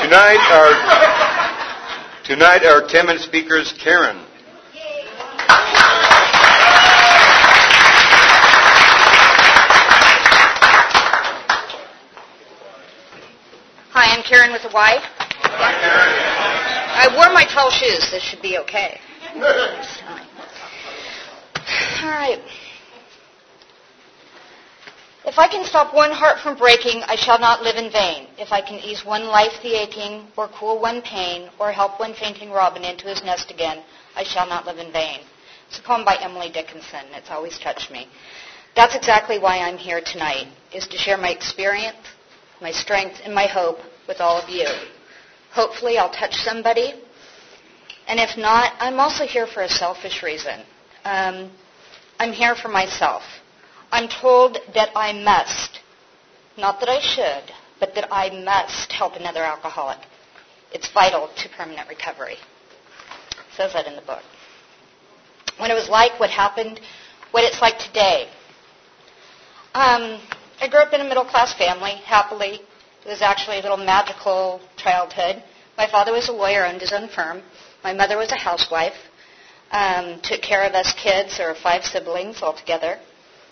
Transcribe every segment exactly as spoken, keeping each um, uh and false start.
Tonight, our tonight our ten-minute speaker is Karen. Hi, I'm Karen with a Y. I wore my tall shoes. This should be okay. All right. If I can stop one heart from breaking, I shall not live in vain. If I can ease one life the aching, or cool one pain, or help one fainting robin into his nest again, I shall not live in vain. It's a poem by Emily Dickinson. It's always touched me. That's exactly why I'm here tonight, is to share my experience, my strength, and my hope with all of you. Hopefully I'll touch somebody. And if not, I'm also here for a selfish reason. Um, I'm here for myself. I'm told that I must, not that I should, but that I must help another alcoholic. It's vital to permanent recovery. It says that in the book. What it was like, what happened, what it's like today. Um, I grew up in a middle-class family, happily. It was actually a little magical childhood. My father was a lawyer, owned his own firm. My mother was a housewife, um, took care of us kids. There were five siblings altogether.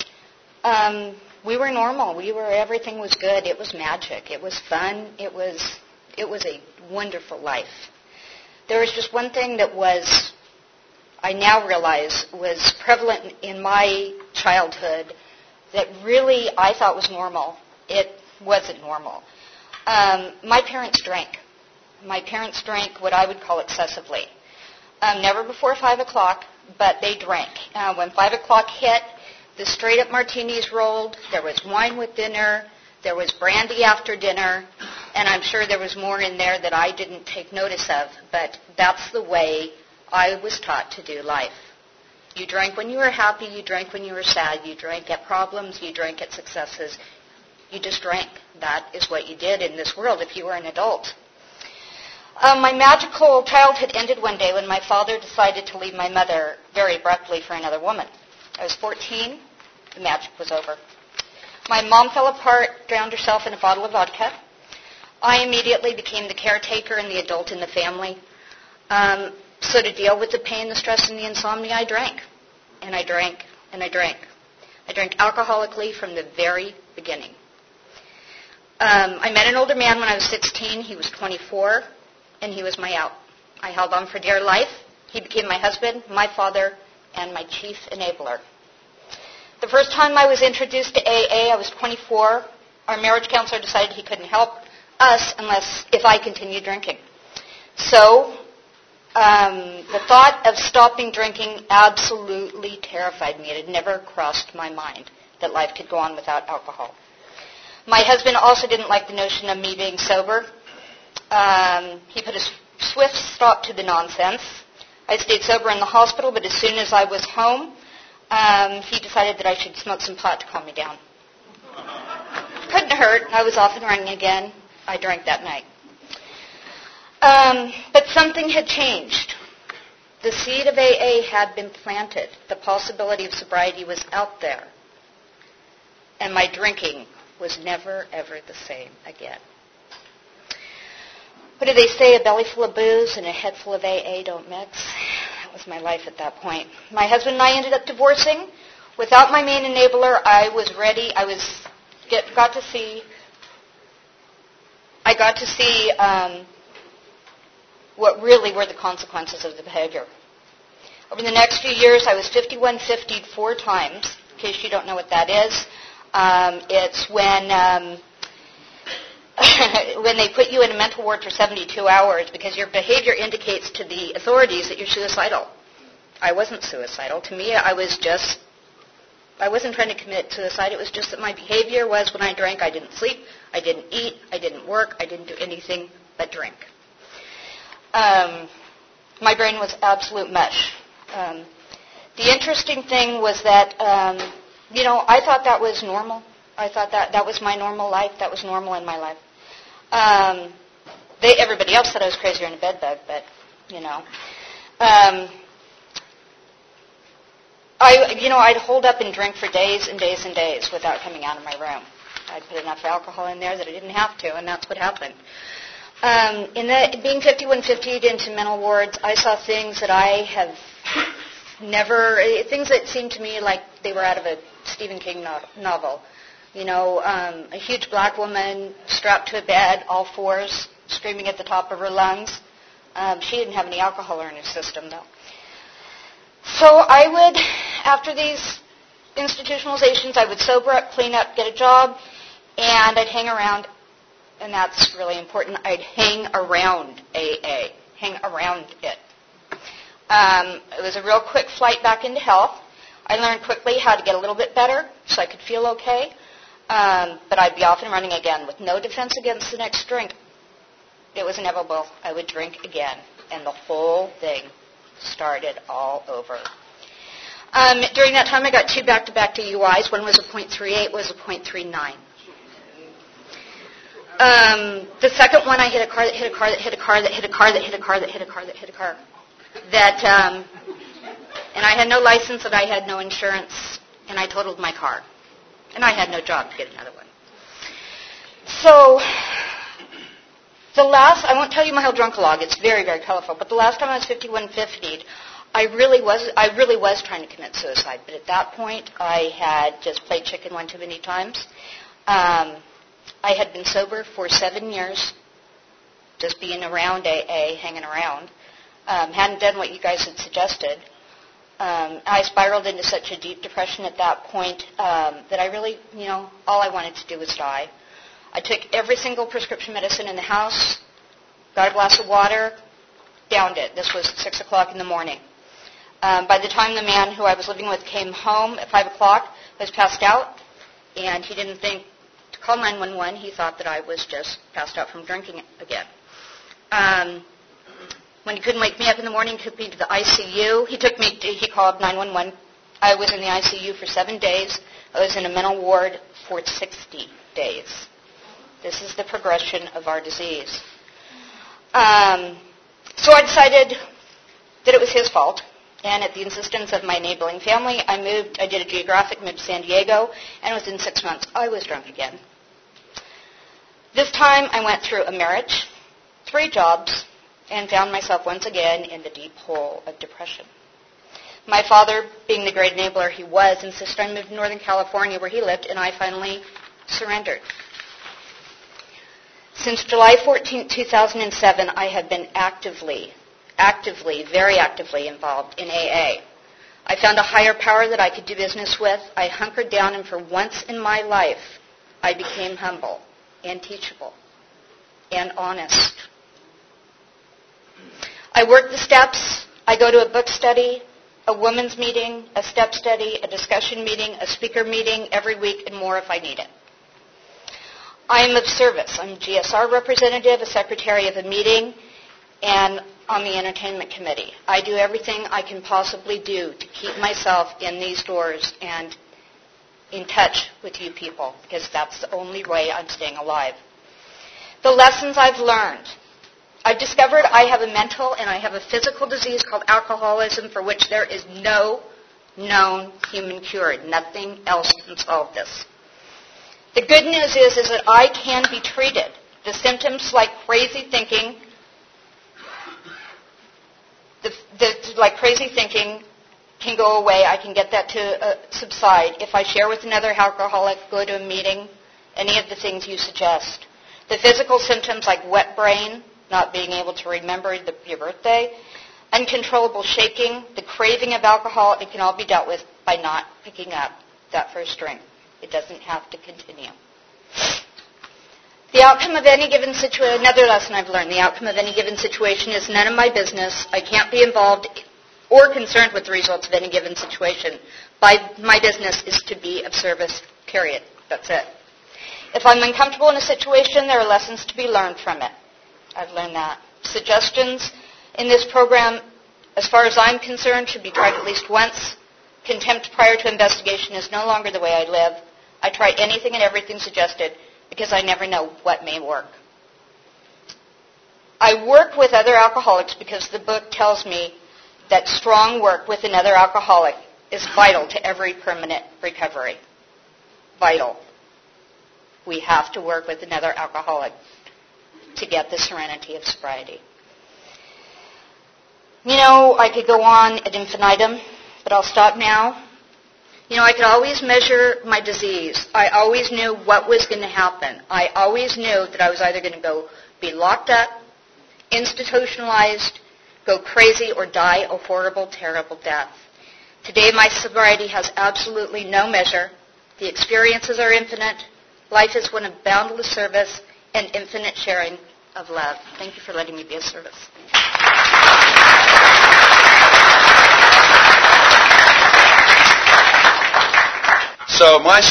Um, we were normal. We were, everything was good. It was magic. It was fun. It was, it was a wonderful life. There was just one thing that was, I now realize, was prevalent in my childhood that really I thought was normal. It wasn't normal. Um, my parents drank. My parents drank what I would call excessively. Um, never before five o'clock, but they drank. Uh, when five o'clock hit, the straight-up martinis rolled. There was wine with dinner. There was brandy after dinner. And I'm sure there was more in there that I didn't take notice of. But that's the way I was taught to do life. You drank when you were happy. You drank when you were sad. You drank at problems. You drank at successes. You just drank. That is what you did in this world if you were an adult. Um, my magical childhood ended one day when my father decided to leave my mother very abruptly for another woman. I was fourteen. The magic was over. My mom fell apart, drowned herself in a bottle of vodka. I immediately became the caretaker and the adult in the family. Um, so to deal with the pain, the stress, and the insomnia, I drank. And I drank, and I drank. I drank alcoholically from the very beginning. Um, I met an older man when I was sixteen. He was twenty-four, and he was my out. I held on for dear life. He became my husband, my father, and my chief enabler. The first time I was introduced to A A, I was twenty-four. Our marriage counselor decided he couldn't help us unless if I continued drinking. So um, the thought of stopping drinking absolutely terrified me. It had never crossed my mind that life could go on without alcohol. My husband also didn't like the notion of me being sober. Um, he put a swift stop to the nonsense. I stayed sober in the hospital, but as soon as I was home, um, he decided that I should smoke some pot to calm me down. Couldn't hurt. I was off and running again. I drank that night. Um, but something had changed. The seed of A A had been planted. The possibility of sobriety was out there. And my drinking was never, ever the same again. What do they say? A belly full of booze and a head full of A A don't mix. That was my life at that point. My husband and I ended up divorcing. Without my main enabler, I was ready. I was get, got to see. I got to see um, what really were the consequences of the behavior. Over the next few years, I was fifty-one fiftied four times. In case you don't know what that is, um, it's when. Um, when they put you in a mental ward for seventy-two hours because your behavior indicates to the authorities that you're suicidal. I wasn't suicidal. To me, I was just, I wasn't trying to commit suicide. It was just that my behavior was when I drank, I didn't sleep, I didn't eat, I didn't work, I didn't do anything but drink. Um, my brain was absolute mush. Um, the interesting thing was that, um, you know, I thought that was normal. I thought that that was my normal life. That was normal in my life. Um, they, everybody else said I was crazier than a bedbug, but, you know. Um, I, you know, I'd hold up and drink for days and days and days without coming out of my room. I'd put enough alcohol in there that I didn't have to, and that's what happened. Um, in the, being fifty-one fiftied into mental wards, I saw things that I have never, things that seemed to me like they were out of a Stephen King no- novel. You know, um, a huge black woman strapped to a bed, all fours, screaming at the top of her lungs. Um, she didn't have any alcohol in her system, though. So I would, after these institutionalizations, I would sober up, clean up, get a job, and I'd hang around, and that's really important. I'd hang around A A, hang around it. Um, it was a real quick flight back into health. I learned quickly how to get a little bit better so I could feel okay, um, but I'd be off and running again with no defense against the next drink. It was inevitable. I would drink again, and the whole thing started all over. Um, during that time, I got two back-to-back D U Is. One was a point three eight, was a point three nine. Um, the second one, I hit a car that hit a car that hit a car that hit a car that hit a car that hit a car that hit a car. That, um, and I had no license and I had no insurance, and I totaled my car. And I had no job to get another one. So, the last, I won't tell you my whole drunk log, it's very, very colorful, but the last time I was fifty-one fiftied, I really was I really was trying to commit suicide, but at that point I had just played chicken one too many times. Um, I had been sober for seven years, just being around A A, hanging around. Um, hadn't done what you guys had suggested. Um, I spiraled into such a deep depression at that point um, that I really, you know, all I wanted to do was die. I took every single prescription medicine in the house, got a glass of water, downed it. This was at six o'clock in the morning. Um, by the time the man who I was living with came home at five o'clock, I was passed out, and he didn't think to call nine one one. He thought that I was just passed out from drinking again. Um, when he couldn't wake me up in the morning, he took me to the I C U. He took me. To, he called nine one one. I was in the I C U for seven days. I was in a mental ward for sixty days. This is the progression of our disease. Um, so I decided that it was his fault. And at the insistence of my enabling family, I moved, I did a geographic, moved to San Diego, and within six months, I was drunk again. This time, I went through a marriage, three jobs, and found myself once again in the deep hole of depression. My father, being the great enabler he was, insisted I move to Northern California where he lived, and I finally surrendered. Since July fourteenth, two thousand seven, I have been actively actively, very actively involved in A A. I found a higher power that I could do business with. I hunkered down, and for once in my life, I became humble and teachable and honest. I work the steps. I go to a book study, a women's meeting, a step study, a discussion meeting, a speaker meeting every week, and more if I need it. I am of service. I'm a G S R representative, a secretary of a meeting, and on the entertainment committee. I do everything I can possibly do to keep myself in these doors and in touch with you people, because that's the only way I'm staying alive. The lessons I've learned. I've discovered I have a mental and I have a physical disease called alcoholism for which there is no known human cure. Nothing else can solve this. The good news is, is that I can be treated. The symptoms like crazy thinking, The, the, like crazy thinking can go away. I can get that to uh, subside if I share with another alcoholic, go to a meeting, any of the things you suggest. The physical symptoms like wet brain, not being able to remember the, your birthday, uncontrollable shaking, the craving of alcohol, it can all be dealt with by not picking up that first drink. It doesn't have to continue. The outcome of any given situation, another lesson I've learned, the outcome of any given situation is none of my business. I can't be involved or concerned with the results of any given situation. My, my business is to be of service, period. That's it. If I'm uncomfortable in a situation, there are lessons to be learned from it. I've learned that. Suggestions in this program, as far as I'm concerned, should be tried at least once. Contempt prior to investigation is no longer the way I live. I try anything and everything suggested, because I never know what may work. I work with other alcoholics because the book tells me that strong work with another alcoholic is vital to every permanent recovery. Vital. We have to work with another alcoholic to get the serenity of sobriety. You know, I could go on ad infinitum, but I'll stop now. You know, I could always measure my disease. I always knew what was going to happen. I always knew that I was either going to go be locked up, institutionalized, go crazy, or die a horrible, terrible death. Today, my sobriety has absolutely no measure. The experiences are infinite. Life is one of boundless service and infinite sharing of love. Thank you for letting me be of service. So my